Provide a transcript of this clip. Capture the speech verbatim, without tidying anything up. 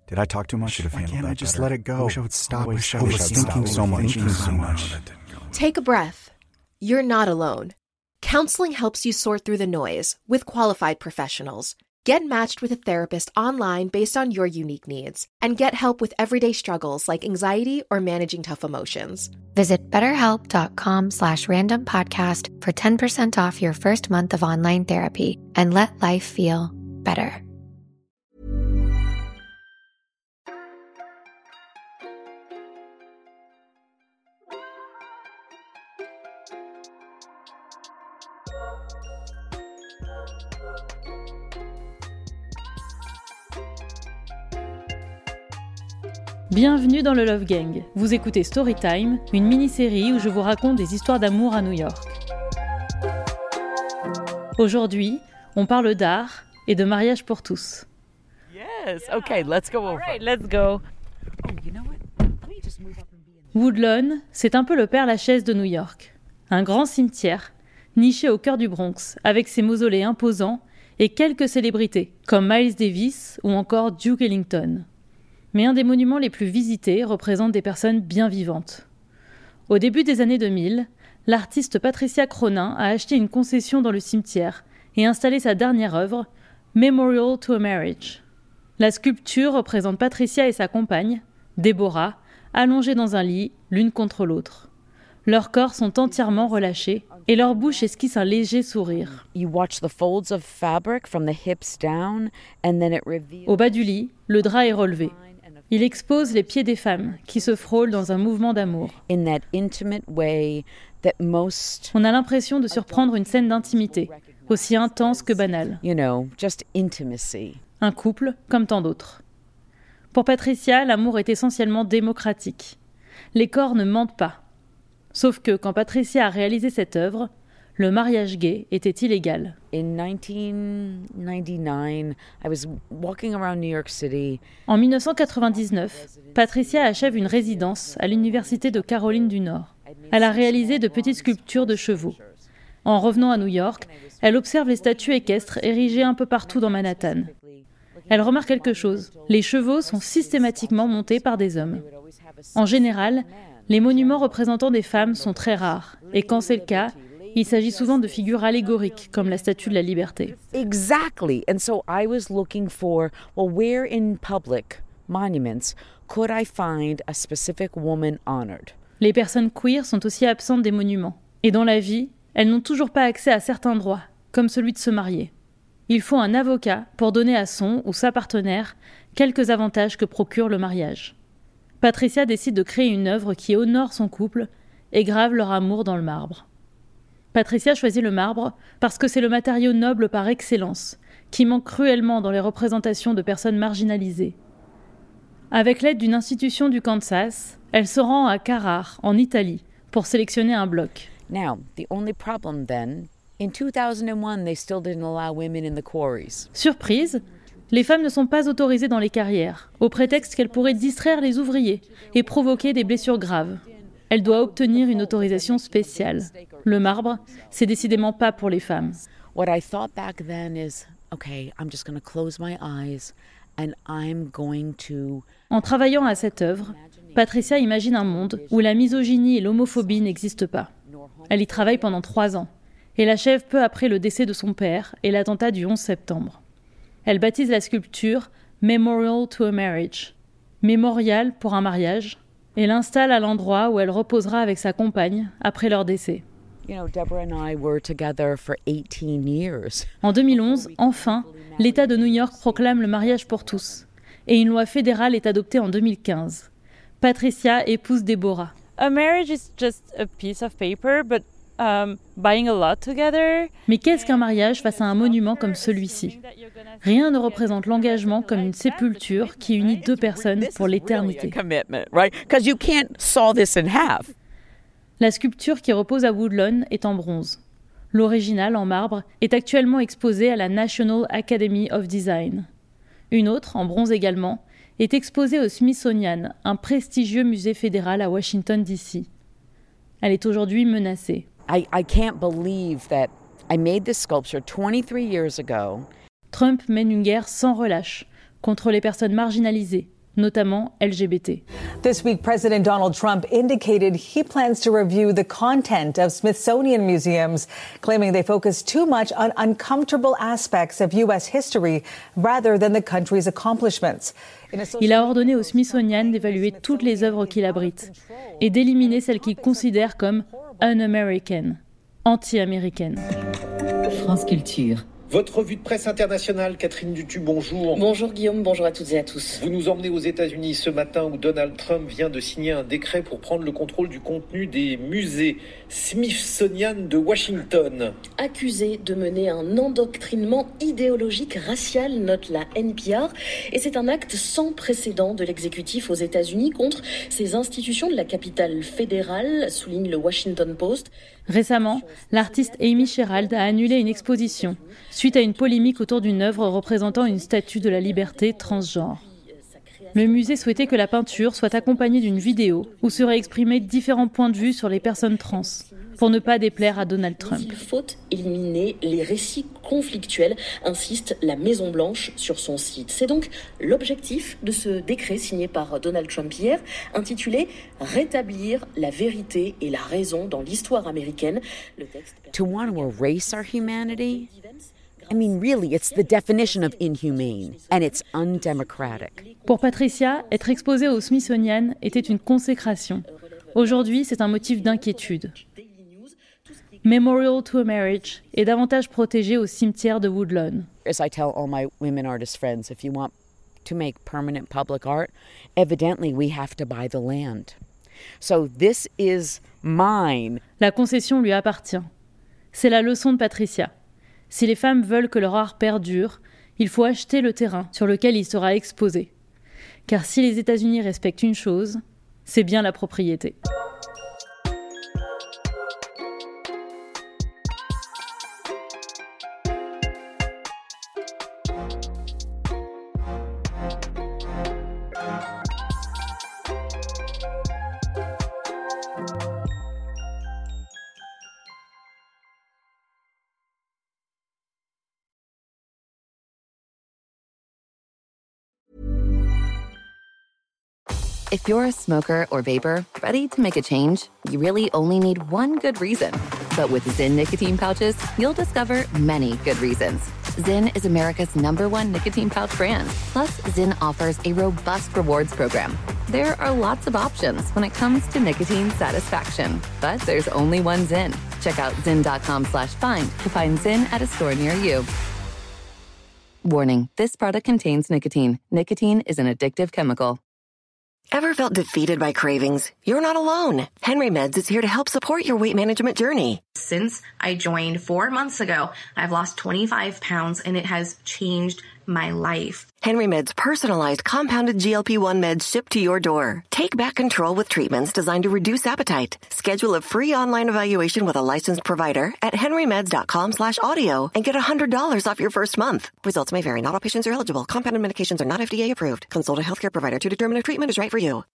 Did I talk too much? Should have handled that I just better. let it go? I wish I would stop. I wish I was would stop thinking so much. Thinking so much. Take a breath. You're not alone. Counseling helps you sort through the noise with qualified professionals. Get matched with a therapist online based on your unique needs and get help with everyday struggles like anxiety or managing tough emotions. Visit betterhelp.com slash random podcast for ten percent off your first month of online therapy and let life feel better. Bienvenue dans le Love Gang. Vous écoutez Storytime, une mini-série où je vous raconte des histoires d'amour à New York. Aujourd'hui, on parle d'art et de mariage pour tous. Yes, okay, let's go over. All right, let's go. Oh, you know what? Let me just move up and be in. Woodlawn, c'est un peu le Père-Lachaise de New York. Un grand cimetière, niché au cœur du Bronx, avec ses mausolées imposants et quelques célébrités, comme Miles Davis ou encore Duke Ellington. Mais un des monuments les plus visités représente des personnes bien vivantes. Au début des années deux mille, l'artiste Patricia Cronin a acheté une concession dans le cimetière et installé sa dernière œuvre, Memorial to a Marriage. La sculpture représente Patricia et sa compagne, Deborah, allongées dans un lit, l'une contre l'autre. Leurs corps sont entièrement relâchés et leur bouche esquisse un léger sourire. You watch the folds of fabric from the hips down and then it reveals. Au bas du lit, le drap est relevé. Il expose les pieds des femmes qui se frôlent dans un mouvement d'amour. In that intimate way that most, On a l'impression de surprendre une scène d'intimité, aussi intense que banale. you know, just intimacy. Un couple comme tant d'autres. Pour Patricia, l'amour est essentiellement démocratique. Les corps ne mentent pas. Sauf que quand Patricia a réalisé cette œuvre, le mariage gay était illégal. In nineteen ninety-nine, I was walking around New York City. En dix-neuf cent quatre-vingt-dix-neuf, Patricia achève une résidence à l'Université de Caroline du Nord. Elle a réalisé de petites sculptures de chevaux. En revenant à New York, elle observe les statues équestres érigées un peu partout dans Manhattan. Elle remarque quelque chose. Les chevaux sont systématiquement montés par des hommes. En général, les monuments représentant des femmes sont très rares. Et quand c'est le cas, il s'agit souvent de figures allégoriques, comme la Statue de la Liberté. Exactly. And so I was looking for, well, where in public monuments could I find a specific woman honored? Les personnes queer sont aussi absentes des monuments. Et dans la vie, elles n'ont toujours pas accès à certains droits, comme celui de se marier. Il faut un avocat pour donner à son ou sa partenaire quelques avantages que procure le mariage. Patricia décide de créer une œuvre qui honore son couple et grave leur amour dans le marbre. Patricia choisit le marbre parce que c'est le matériau noble par excellence, qui manque cruellement dans les représentations de personnes marginalisées. Avec l'aide d'une institution du Kansas, elle se rend à Carrare, en Italie, pour sélectionner un bloc. Now, the only problem then, in two thousand one, they still didn't allow women in the quarries. Surprise, les femmes ne sont pas autorisées dans les carrières, au prétexte qu'elles pourraient distraire les ouvriers et provoquer des blessures graves. Elle doit obtenir une autorisation spéciale. Le marbre, c'est décidément pas pour les femmes. What I thought back then is, okay, I'm just going to close my eyes and I'm going to... En travaillant à cette œuvre, Patricia imagine un monde où la misogynie et l'homophobie n'existent pas. Elle y travaille pendant trois ans et l'achève peu après le décès de son père et l'attentat du onze septembre. Elle baptise la sculpture « Memorial to a Marriage », mémorial pour un mariage, et l'installe à l'endroit où elle reposera avec sa compagne après leur décès. You know, Deborah and I were together for eighteen years. En deux mille onze, enfin, l'État de New York proclame le mariage pour tous, et une loi fédérale est adoptée en deux mille quinze. Patricia épouse Deborah. A marriage is just a piece of paper, but um, buying a lot together. Mais qu'est-ce qu'un mariage face à un monument comme celui-ci ? Rien ne représente l'engagement comme une sépulture qui unit deux personnes pour l'éternité. Commitment, right? Because you can't saw this in half. La sculpture qui repose à Woodlawn est en bronze. L'original, en marbre, est actuellement exposée à la National Academy of Design. Une autre, en bronze également, est exposée au Smithsonian, un prestigieux musée fédéral à Washington, D C. Elle est aujourd'hui menacée. I, I can't believe that I made this sculpture twenty-three years ago. Trump mène une guerre sans relâche contre les personnes marginalisées, notamment L G B T. This week, President Donald Trump indicated he plans to review the content of Smithsonian museums, claiming they focus too much on uncomfortable aspects of U S history rather than the country's accomplishments. Il a ordonné au Smithsonian d'évaluer toutes les œuvres qu'il abrite et d'éliminer celles qu'il considère comme un-American, anti-américaines. France Culture. Votre revue de presse internationale, Catherine Dutu, bonjour. Bonjour Guillaume, bonjour à toutes et à tous. Vous nous emmenez aux États-Unis ce matin où Donald Trump vient de signer un décret pour prendre le contrôle du contenu des musées Smithsonian de Washington. Accusé de mener un endoctrinement idéologique racial, note la N P R, et c'est un acte sans précédent de l'exécutif aux États-Unis contre ces institutions de la capitale fédérale, souligne le Washington Post. Récemment, l'artiste Amy Sherald a annulé une exposition suite à une polémique autour d'une œuvre représentant une statue de la liberté transgenre. Le musée souhaitait que la peinture soit accompagnée d'une vidéo où seraient exprimés différents points de vue sur les personnes trans, pour ne pas déplaire à Donald Trump. Il faut éliminer les récits conflictuels, insiste la Maison-Blanche sur son site. C'est donc l'objectif de ce décret signé par Donald Trump hier, intitulé « Rétablir la vérité et la raison dans l'histoire américaine ». Le texte... To want to erase our humanity? I mean, really, it's the definition of inhumane, and it's undemocratic. Pour Patricia, être exposée au Smithsonian était une consécration. Aujourd'hui, c'est un motif d'inquiétude. Memorial to a Marriage est davantage protégé au cimetière de Woodlawn. As I tell all my women artist friends, if you want to make permanent public art, evidently we have to buy the land. So this is mine. La concession lui appartient. C'est la leçon de Patricia. Si les femmes veulent que leur art perdure, il faut acheter le terrain sur lequel il sera exposé. Car si les États-Unis respectent une chose, c'est bien la propriété. If you're a smoker or vapor, ready to make a change, you really only need one good reason. But with Zyn nicotine pouches, you'll discover many good reasons. Zyn is America's number one nicotine pouch brand. Plus, Zyn offers a robust rewards program. There are lots of options when it comes to nicotine satisfaction. But there's only one Zyn. Check out zyn.com slash find to find Zyn at a store near you. Warning, this product contains nicotine. Nicotine is an addictive chemical. Ever felt defeated by cravings? You're not alone. Henry Meds is here to help support your weight management journey. Since I joined four months ago, I've lost twenty-five pounds and it has changed my life. Henry Meds personalized compounded G L P one meds shipped to your door. Take back control with treatments designed to reduce appetite. Schedule a free online evaluation with a licensed provider at henrymeds.com slash audio and get one hundred dollars off your first month. Results may vary. Not all patients are eligible. Compounded medications are not F D A approved. Consult a healthcare provider to determine if treatment is right for you.